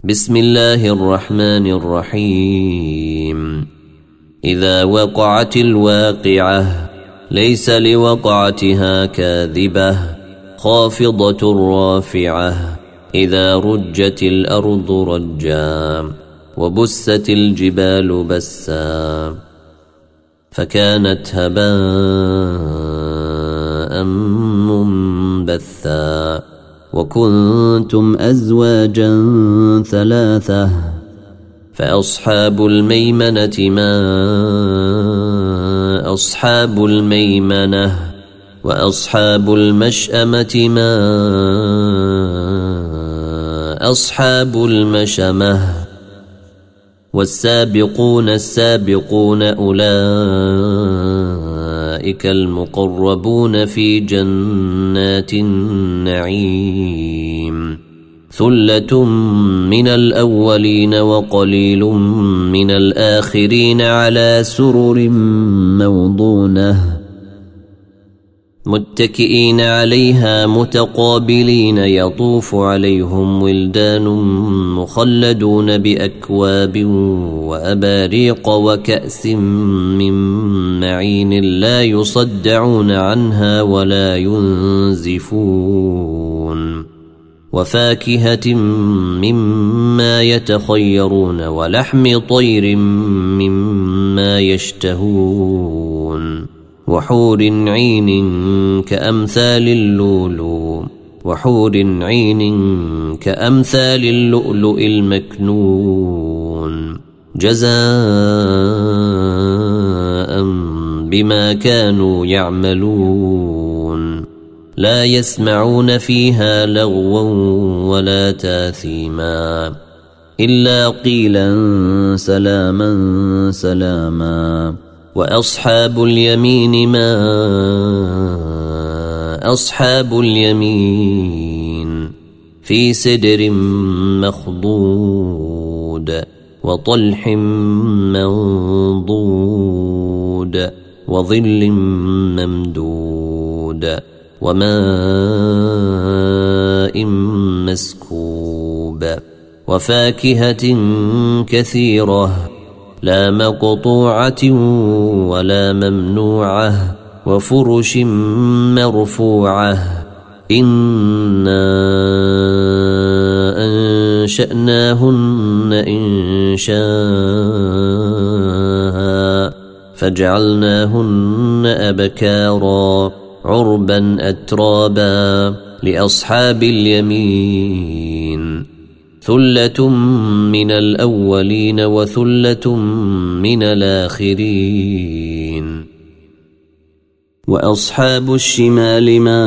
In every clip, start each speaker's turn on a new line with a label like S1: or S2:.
S1: بسم الله الرحمن الرحيم. إذا وقعت الواقعة ليس لوقعتها كاذبة خافضة رافعة. إذا رجت الأرض رجا وبست الجبال بسا فكانت هباء منبثا وكنتم أزواجا ثلاثة فأصحاب الميمنة ما أصحاب الميمنة وأصحاب المشأمة ما أصحاب المشأمة والسابقون السابقون أولئك المقربون في جنات النعيم. ثلة من الأولين وقليل من الآخرين على سرر موضونة متكئين عليها متقابلين يطوف عليهم ولدان مخلدون بأكواب وأباريق وكأس من معين لا يصدعون عنها ولا ينزفون وفاكهة مما يتخيرون ولحم طير مما يشتهون وحور عين كأمثال اللؤلؤ وحور عين كأمثال اللؤلؤ المكنون جزاء بما كانوا يعملون. لا يسمعون فيها لغوا ولا تاثيما إلا قيلا سلاما سلاما. وأصحاب اليمين ما أصحاب اليمين في سدر مخضود وطلح منضود وظل ممدود وماء مسكوب وفاكهة كثيرة لا مقطوعة ولا ممنوعة وفرش مرفوعة. إنا أنشأناهن إنشاء فجعلناهن أبكارا عربا أترابا لأصحاب اليمين. ثلة من الأولين وثلة من الآخرين. وأصحاب الشمال ما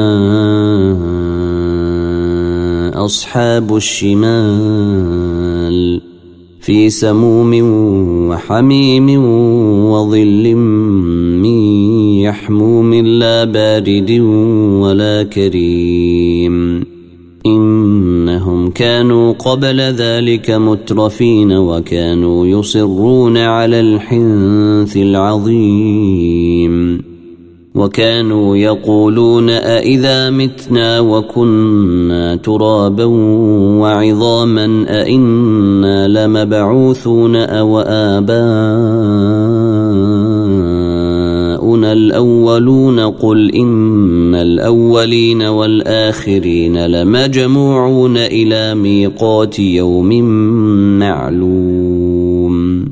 S1: أصحاب الشمال في سموم وحميم وظل من يحموم لا بارد ولا كريم. إنهم كانوا قبل ذلك مترفين وكانوا يصرون على الحنث العظيم وكانوا يقولون أئذا متنا وكنا ترابا وعظاما أئنا لمبعوثون أو آباؤنا الأولون. قل إن الأولين والآخرين لمجموعون إلى ميقات يوم معلوم.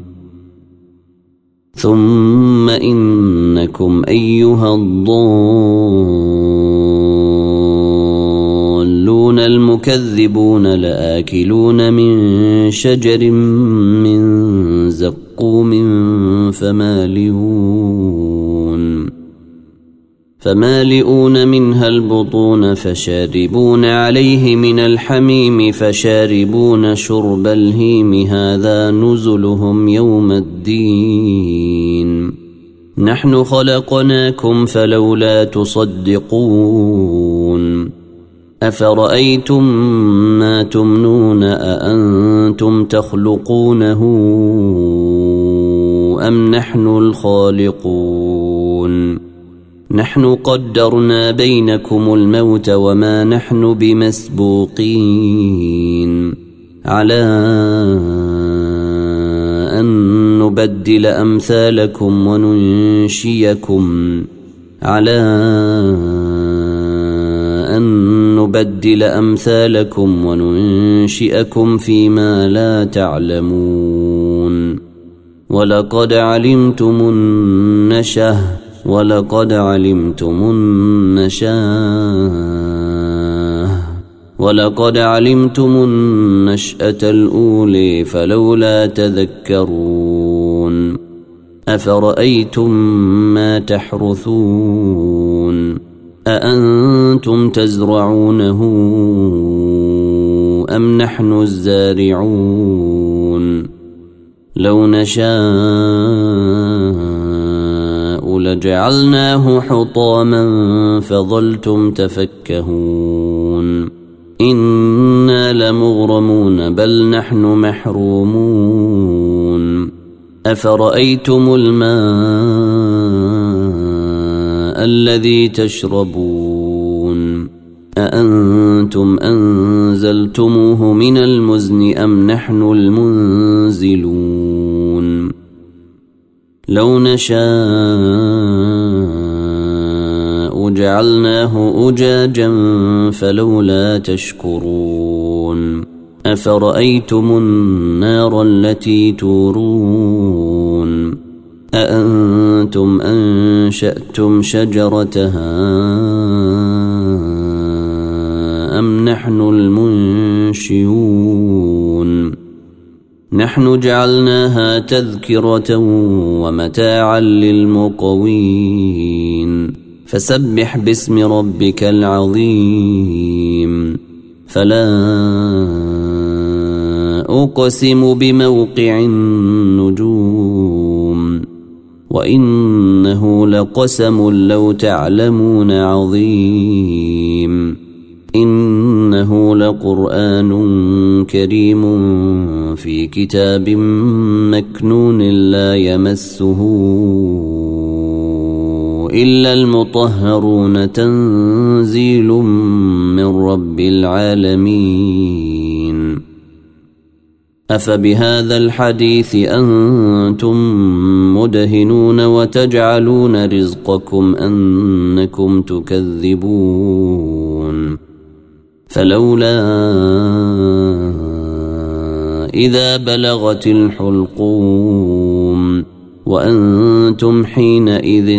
S1: ثم إنكم أيها الضالون المكذبون لآكلون من شجر من زقوم فمالئون منها البطون فشاربون عليه من الحميم فشاربون شرب الهيم. هذا نزلهم يوم الدين. نحن خلقناكم فلولا تصدقون. أفرأيتم ما تمنون أأنتم تخلقونه أم نحن الخالقون؟ نحن قدرنا بينكم الموت وما نحن بمسبوقين على أن نبدل أمثالكم وننشئكم فيما لا تعلمون ولقد علمتم النشأة الأولى فلولا تذكرون أفرأيتم ما تحرثون أأنتم تزرعونه أم نحن الزارعون لو نشاء لجعلناه حطاما فظلتم تفكهون إنا لمغرمون بل نحن محرومون أفرأيتم الماء الذي تشربون أأنتم أنزلتموه من المزن أم نحن المنزلون لو نشاء جعلناه أجاجا فلولا تشكرون أفرأيتم النار التي تورون أأنتم أنشأتم شجرتها أم نحن المنشئون نحن جعلناها تذكرة ومتاعا للمقوين فسبح باسم ربك العظيم فلا أقسم بموقع النجوم وإنه لقسم لو تعلمون عظيم إنه لقرآن كريم في كتاب مكنون لا يمسه إلا المطهرون تنزيل من رب العالمين أفبهذا الحديث أنتم مدهنون وتجعلون رزقكم أنكم تكذبون فلولا إذا بلغت الحلقوم وأنتم حينئذ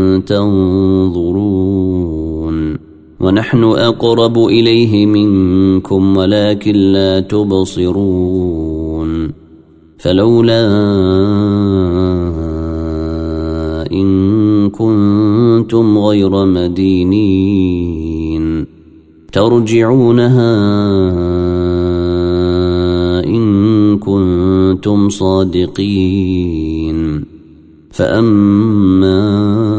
S1: تنظرون ونحن أقرب إليه منكم ولكن لا تبصرون فلولا إن كنتم غير مدينين ترجعونها إن كنتم صادقين فأما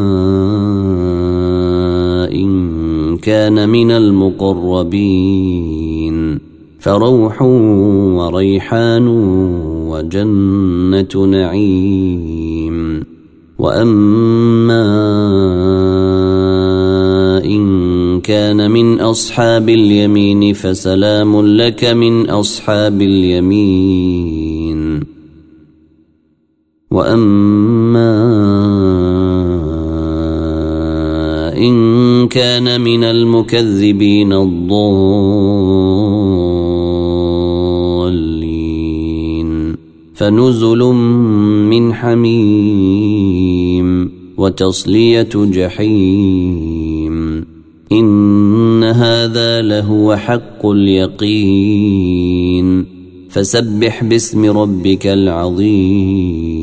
S1: إن كان من المقربين فروح وريحان وجنة نعيم وأما إن كان من أصحاب اليمين فسلام لك من أصحاب اليمين وأما إن كان من المكذبين الضالين فنزل من حميم وتصلية جحيم إن هذا لهو حق اليقين فسبح باسم ربك العظيم